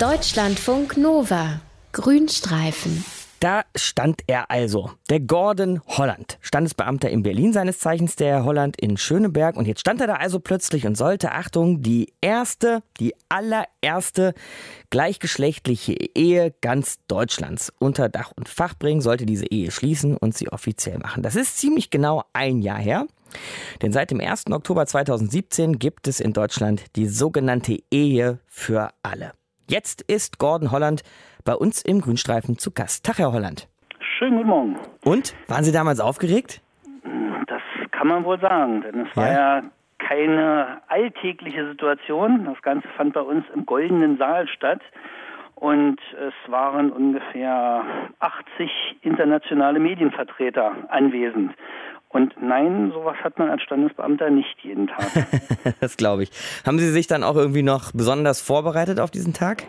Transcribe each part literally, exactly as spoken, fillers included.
Deutschlandfunk Nova. Grünstreifen. Da stand er also, der Gordon Holland, Standesbeamter in Berlin seines Zeichens, der Herr Holland in Schöneberg. Und jetzt stand er da also plötzlich und sollte, Achtung, die erste, die allererste gleichgeschlechtliche Ehe ganz Deutschlands unter Dach und Fach bringen, sollte diese Ehe schließen und sie offiziell machen. Das ist ziemlich genau ein Jahr her. Denn seit dem ersten Oktober zweitausendsiebzehn gibt es in Deutschland die sogenannte Ehe für alle. Jetzt ist Gordon Holland bei uns im Grünstreifen zu Gast. Tag, Herr Holland. Schönen guten Morgen. Und, waren Sie damals aufgeregt? Das kann man wohl sagen, denn es war ja, ja keine alltägliche Situation. Das Ganze fand bei uns im Goldenen Saal statt und es waren ungefähr achtzig internationale Medienvertreter anwesend. Und nein, sowas hat man als Standesbeamter nicht jeden Tag. Das glaube ich. Haben Sie sich dann auch irgendwie noch besonders vorbereitet auf diesen Tag?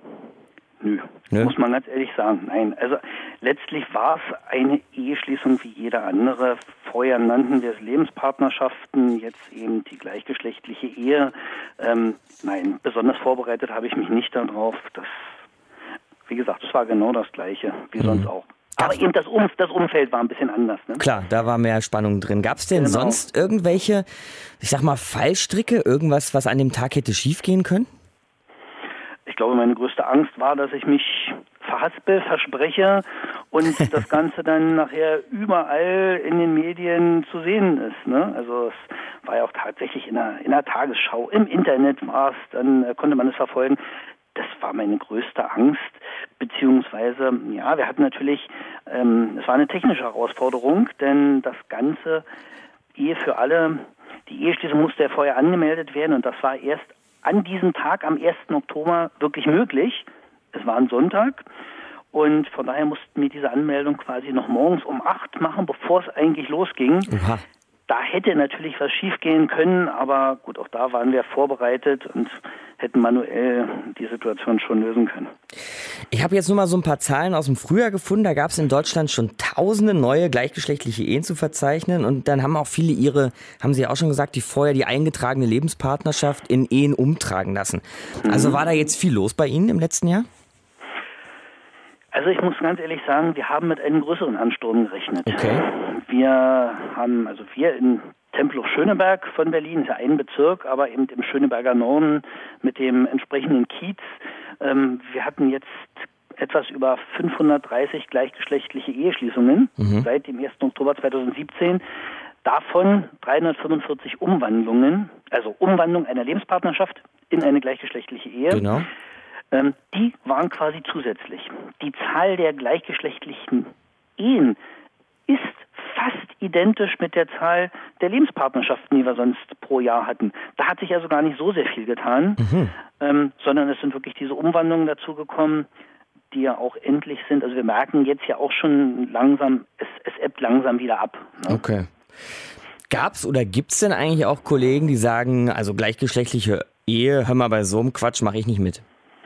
Nö, Nö, muss man ganz ehrlich sagen. Nein, also letztlich war es eine Eheschließung wie jede andere. Vorher nannten wir es Lebenspartnerschaften, jetzt eben die gleichgeschlechtliche Ehe. Ähm, nein, besonders vorbereitet habe ich mich nicht darauf. Das, wie gesagt, es war genau das Gleiche wie mhm. sonst auch. Aber eben das, um, das Umfeld war ein bisschen anders. Ne? Klar, da war mehr Spannung drin. Gab es denn genau. sonst irgendwelche, ich sag mal, Fallstricke, irgendwas, was an dem Tag hätte schiefgehen können? Ich glaube, meine größte Angst war, dass ich mich verhaspel, verspreche und das Ganze dann nachher überall in den Medien zu sehen ist. Ne? Also es war ja auch tatsächlich in der, in der Tagesschau, im Internet war es, dann äh, konnte man es verfolgen. Das war meine größte Angst, beziehungsweise, ja, wir hatten natürlich, ähm, es war eine technische Herausforderung, denn das Ganze, Ehe für alle, die Eheschließung musste ja vorher angemeldet werden und das war erst an diesem Tag, am ersten Oktober, wirklich möglich. Es war ein Sonntag und von daher mussten wir diese Anmeldung quasi noch morgens um acht machen, bevor es eigentlich losging. Aha. Da hätte natürlich was schiefgehen können, aber gut, auch da waren wir vorbereitet und hätten manuell die Situation schon lösen können. Ich habe jetzt nur mal so ein paar Zahlen aus dem Frühjahr gefunden. Da gab es in Deutschland schon tausende neue gleichgeschlechtliche Ehen zu verzeichnen. Und dann haben auch viele ihre, haben Sie ja auch schon gesagt, die vorher die eingetragene Lebenspartnerschaft in Ehen umtragen lassen. Also mhm. war da jetzt viel los bei Ihnen im letzten Jahr? Also ich muss ganz ehrlich sagen, wir haben mit einem größeren Ansturm gerechnet. Okay. Wir haben, also wir in Tempelhof-Schöneberg von Berlin, ist ja ein Bezirk, aber eben im Schöneberger Norden mit dem entsprechenden Kiez. Ähm, wir hatten jetzt etwas über fünfhundertdreißig gleichgeschlechtliche Eheschließungen mhm. seit dem ersten Oktober zweitausendsiebzehn. Davon dreihundertfünfundvierzig Umwandlungen, also Umwandlung einer Lebenspartnerschaft in eine gleichgeschlechtliche Ehe. Genau. Ähm, die waren quasi zusätzlich. Die Zahl der gleichgeschlechtlichen Ehen ist fast identisch mit der Zahl der Lebenspartnerschaften, die wir sonst pro Jahr hatten. Da hat sich also gar nicht so sehr viel getan, mhm. ähm, sondern es sind wirklich diese Umwandlungen dazugekommen, die ja auch endlich sind. Also wir merken jetzt ja auch schon langsam, es, es ebbt langsam wieder ab. Ne? Okay. Gab's oder gibt's denn eigentlich auch Kollegen, die sagen, also gleichgeschlechtliche Ehe, hör mal, bei so einem Quatsch mache ich nicht mit?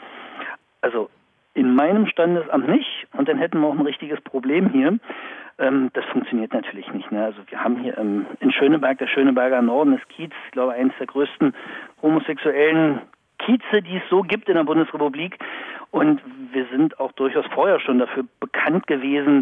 Also in meinem Standesamt nicht und dann hätten wir auch ein richtiges Problem hier. Ähm, das funktioniert natürlich nicht. Ne? Also wir haben hier ähm, in Schöneberg, der Schöneberger Norden, das Kiez, ich glaube eines der größten homosexuellen Kieze, die es so gibt in der Bundesrepublik. Und wir sind auch durchaus vorher schon dafür bekannt gewesen,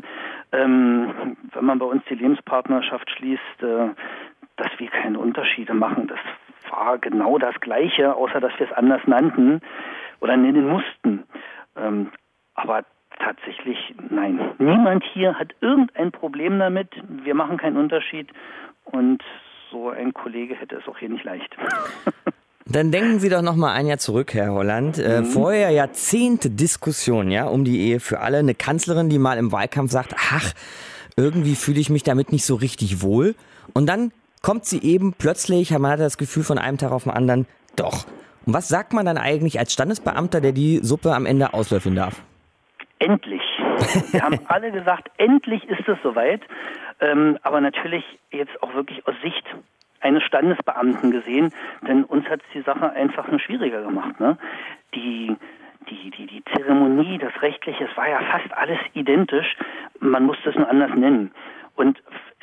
ähm, wenn man bei uns die Lebenspartnerschaft schließt, äh, dass wir keine Unterschiede machen. Das war genau das Gleiche, außer dass wir es anders nannten oder nennen mussten. Ähm, aber tatsächlich, nein. Niemand hier hat irgendein Problem damit. Wir machen keinen Unterschied. Und so ein Kollege hätte es auch hier nicht leicht. Dann denken Sie doch noch mal ein Jahr zurück, Herr Holland. Äh, mhm. Vorher Jahrzehnte Diskussion, ja, um die Ehe für alle. Eine Kanzlerin, die mal im Wahlkampf sagt, ach, irgendwie fühle ich mich damit nicht so richtig wohl. Und dann kommt sie eben plötzlich, man hat das Gefühl von einem Tag auf den anderen, doch. Und was sagt man dann eigentlich als Standesbeamter, der die Suppe am Ende auslöffeln darf? Endlich. Wir haben alle gesagt, endlich ist es soweit. Ähm, aber natürlich jetzt auch wirklich aus Sicht eines Standesbeamten gesehen, denn uns hat die Sache einfach nur schwieriger gemacht. Ne? Die, die, die, die Zeremonie, das Rechtliche, es war ja fast alles identisch. Man musste es nur anders nennen. Und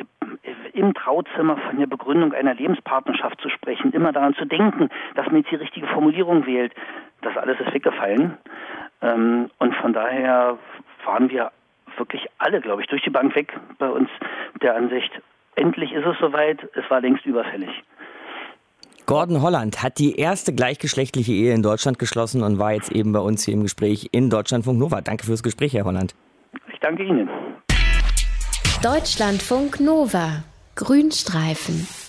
im Trauzimmer von der Begründung einer Lebenspartnerschaft zu sprechen, immer daran zu denken, dass man jetzt die richtige Formulierung wählt, das alles ist weggefallen. Ähm, und von daher waren wir wirklich alle, glaube ich, durch die Bank weg bei uns der Ansicht, endlich ist es soweit, es war längst überfällig. Gordon Holland hat die erste gleichgeschlechtliche Ehe in Deutschland geschlossen und war jetzt eben bei uns hier im Gespräch in Deutschlandfunk Nova. Danke fürs Gespräch, Herr Holland. Ich danke Ihnen. Deutschlandfunk Nova. Grünstreifen.